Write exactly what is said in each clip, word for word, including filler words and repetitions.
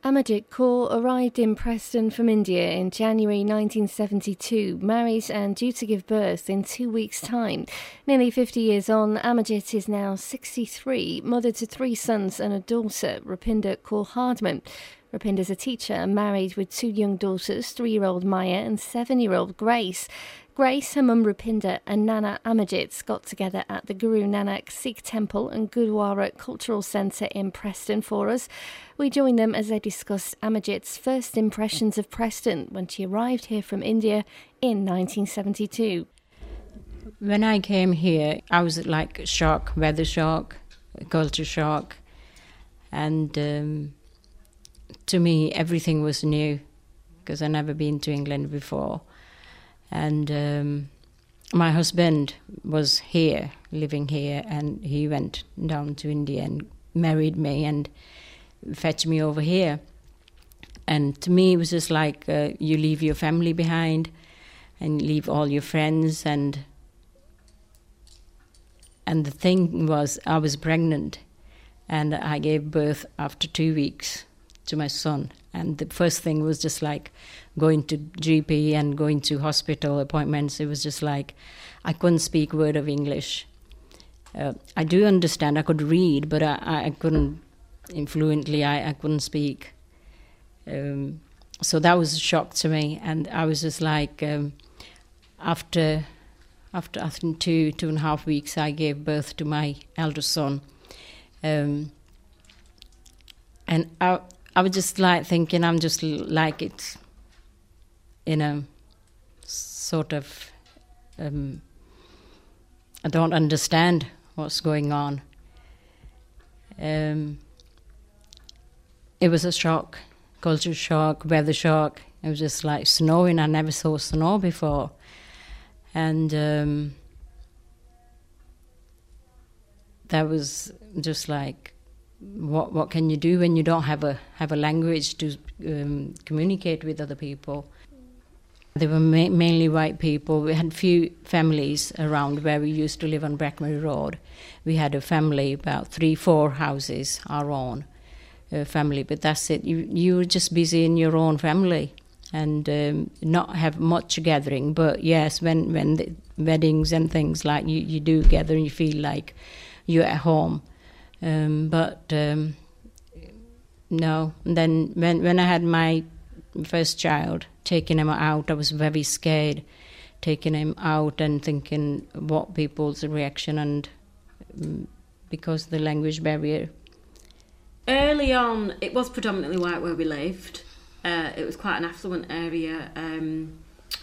Amarjit Kaur arrived in Preston from India in January nineteen seventy-two, married and due to give birth in two weeks' time. Nearly fifty years on, Amarjit is now sixty-three, mother to three sons and a daughter, Rupinder Kaur Hardman. Rupinder is a teacher and married with two young daughters, three-year-old Maya and seven-year-old Grace. Grace, her mum Rupinder and Nana Amarjit got together at the Guru Nanak Sikh Temple and Gurdwara Cultural Centre in Preston for us. We joined them as they discussed Amarjit's first impressions of Preston when she arrived here from India in nineteen seventy-two. When I came here, I was like shock, weather shock, culture shock, and um, to me everything was new because I'd never been to England before. And um, my husband was here, living here, and he went down to India and married me and fetched me over here. And to me, it was just like uh, you leave your family behind and leave all your friends. And and the thing was, I was pregnant, and I gave birth after two weeks to my son. And the first thing was just like going to G P and going to hospital appointments. It was just like I couldn't speak a word of English. Uh, I do understand, I could read, but I, I couldn't fluently, I, I couldn't speak. Um, so that was a shock to me. And I was just like, um, after, after I think two, two and a half weeks, I gave birth to my eldest son. Um, and I... I was just like thinking, I'm just like it, in a sort of, um, I don't understand what's going on. Um, it was a shock, culture shock, weather shock. It was just like snowing. I never saw snow before. And um, that was just like, What what can you do when you don't have a have a language to um, communicate with other people? They were ma- mainly white people. We had few families around where we used to live on Brackmary Road. We had a family, about three, four houses, our own uh, family, but that's it. You you were just busy in your own family and um, not have much gathering. But yes, when when the weddings and things like you, you do gather and you feel like you're at home. Um, but um, no, and then when when I had my first child, taking him out, I was very scared, taking him out and thinking what people's reaction and um, because of the language barrier. Early on, it was predominantly white where we lived. Uh, it was quite an affluent area. Um,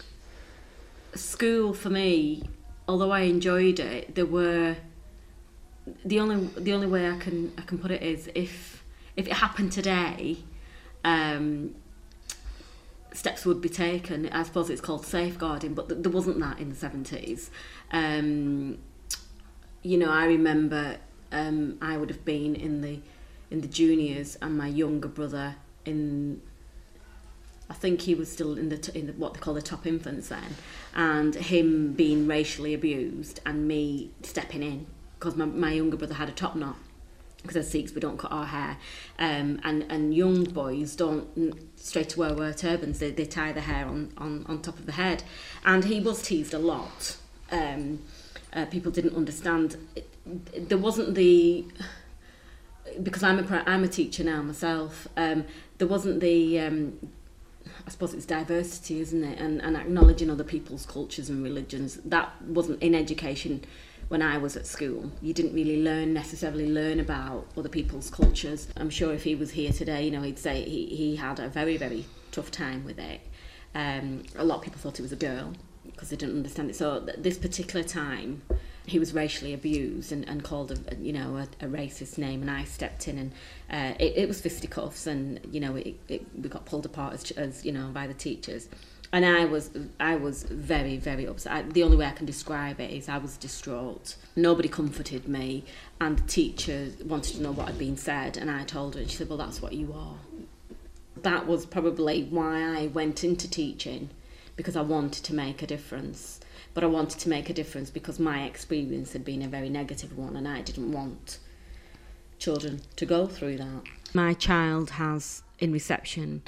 school for me, although I enjoyed it, there were. The only the only way I can I can put it is if if it happened today, um, steps would be taken. I suppose it's called safeguarding, but th- there wasn't that in the seventies. Um, you know, I remember um, I would have been in the in the juniors, and my younger brother in. I think he was still in the t- in the, what they call the top infants then, and him being racially abused, and me stepping in. Because my, my younger brother had a top knot, because as Sikhs we don't cut our hair, um, and, and young boys don't straight away wear turbans, they, they tie the hair on, on, on top of the head. And he was teased a lot. Um, uh, people didn't understand. It, there wasn't the... Because I'm a, I'm a teacher now myself, um, there wasn't the... Um, I suppose it's diversity, isn't it? And, and acknowledging other people's cultures and religions. That wasn't in education. When I was at school, you didn't really learn necessarily learn about other people's cultures. I'm sure if he was here today, you know, he'd say he, he had a very, very tough time with it. Um, a lot of people thought he was a girl because they didn't understand it. So th- this particular time, he was racially abused and, and called, a, you know, a, a racist name, and I stepped in and uh, it, it was fisticuffs, and you know, it, it, we got pulled apart as, as you know by the teachers. And I was I was very, very upset. I, the only way I can describe it is I was distraught. Nobody comforted me, and the teacher wanted to know what had been said, and I told her, and she said, well, that's what you are. That was probably why I went into teaching, because I wanted to make a difference. But I wanted to make a difference because my experience had been a very negative one, and I didn't want children to go through that. My child has in reception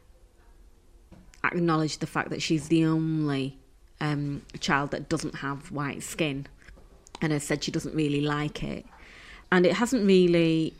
acknowledged the fact that she's the only um, child that doesn't have white skin, and has said she doesn't really like it. And it hasn't really,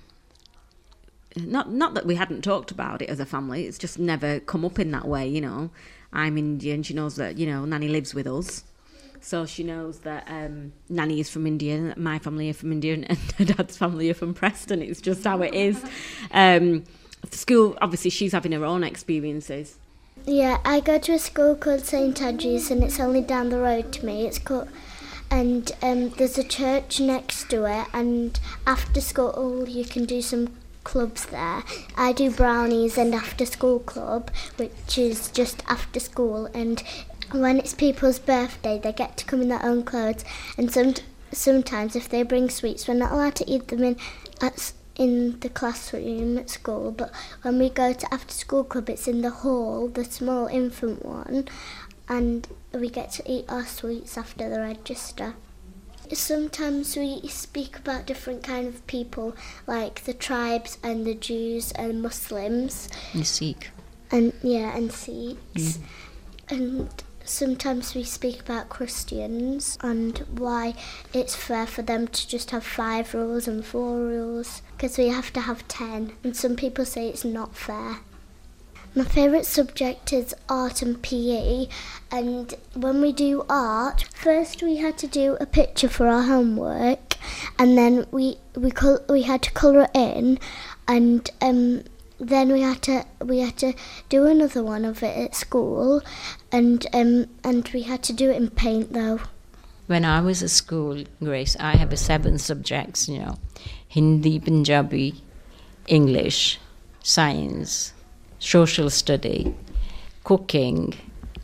not not that we hadn't talked about it as a family, it's just never come up in that way, you know. I'm Indian, she knows that, you know, Nanny lives with us. So she knows that um, Nanny is from India, my family are from India, and her dad's family are from Preston. It's just how it is. Um, school, obviously, she's having her own experiences. Yeah, I go to a school called Saint Andrews, and it's only down the road to me. It's called, and um, there's a church next to it, and after school you can do some clubs there. I do brownies and after school club, which is just after school, and when it's people's birthday, they get to come in their own clothes, and some, sometimes if they bring sweets, we're not allowed to eat them in at, in the classroom at school, but when we go to after school club, it's in the hall, the small infant one, and we get to eat our sweets after the register. Sometimes we speak about different kind of people, like the tribes and the Jews and Muslims. And Sikh. And yeah, and Sikhs. Mm. And sometimes we speak about Christians and why it's fair for them to just have five rules and four rules, because we have to have ten, and some people say it's not fair. My favourite subject is art and P E, and when we do art, first we had to do a picture for our homework, and then we we col- we had to colour it in, and um, then we had to we had to do another one of it at school, and um, and we had to do it in paint though. When I was at school, Grace, I have seven subjects, you know, Hindi, Punjabi, English, science, social study, cooking,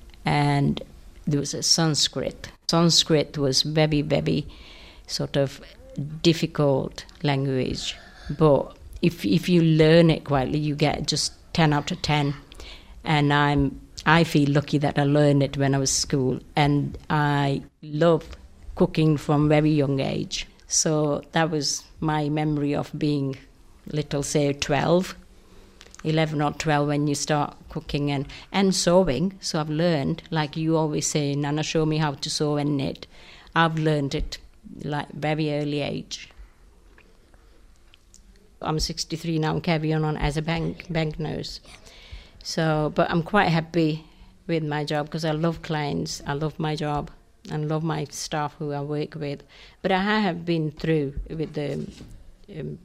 and there was a Sanskrit. Sanskrit was very, very sort of difficult language, but if if you learn it quietly, you get just ten out of ten. And I'm I feel lucky that I learned it when I was at school, and I love cooking from very young age. So that was my memory of being little, say twelve. eleven or twelve when you start cooking and, and sewing. So I've learned, like you always say, Nana, show me how to sew and knit. I've learned it like very early age. I'm sixty-three now, carrying on as a bank bank nurse. So, but I'm quite happy with my job because I love clients, I love my job, and love my staff who I work with. But I have been through with the um,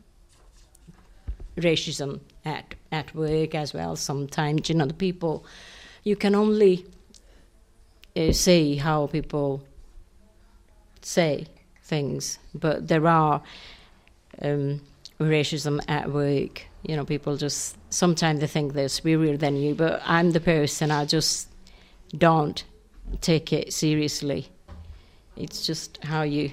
racism at at work as well sometimes. You know, the people, you can only uh, see how people say things, but there are um, racism at work. You know, people just, sometimes they think they're superior than you, but I'm the person, I just don't take it seriously. It's just how you,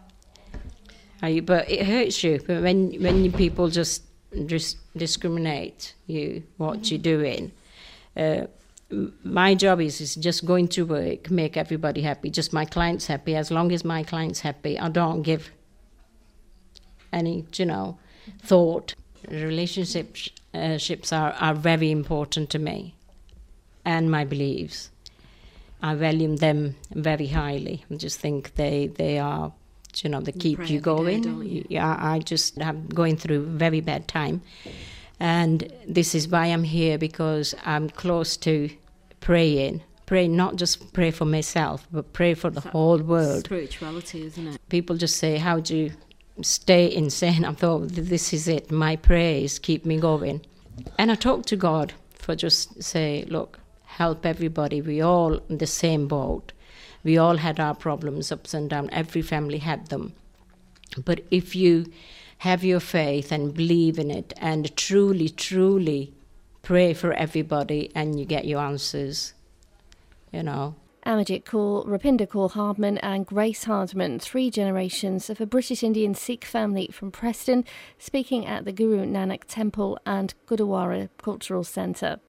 how you, but it hurts you. But when, when you people just Dis- discriminate you, what mm-hmm. you're doing. Uh, my job is, is just going to work, make everybody happy, just my clients happy. As long as my clients happy, I don't give any, you know, thought. Relationships uh, ships are, are very important to me, and my beliefs. I value them very highly. I just think they, they are, you know, they keep you, you going. Day, you? Yeah, I just am going through a very bad time. And this is why I'm here, because I'm close to praying. Pray, not just pray for myself, but pray for the whole world. Spirituality, isn't it? People just say, how do you stay insane? I thought, this is it. My prayers keep me going. And I talk to God for just say, look, help everybody. We all in the same boat. We all had our problems, ups and downs. Every family had them. But if you have your faith and believe in it and truly, truly pray for everybody, and you get your answers, you know. Amajit Kaur, Rupinder Kaur Hardman and Grace Hardman, three generations of a British Indian Sikh family from Preston, speaking at the Guru Nanak Temple and Gurdwara Cultural Centre.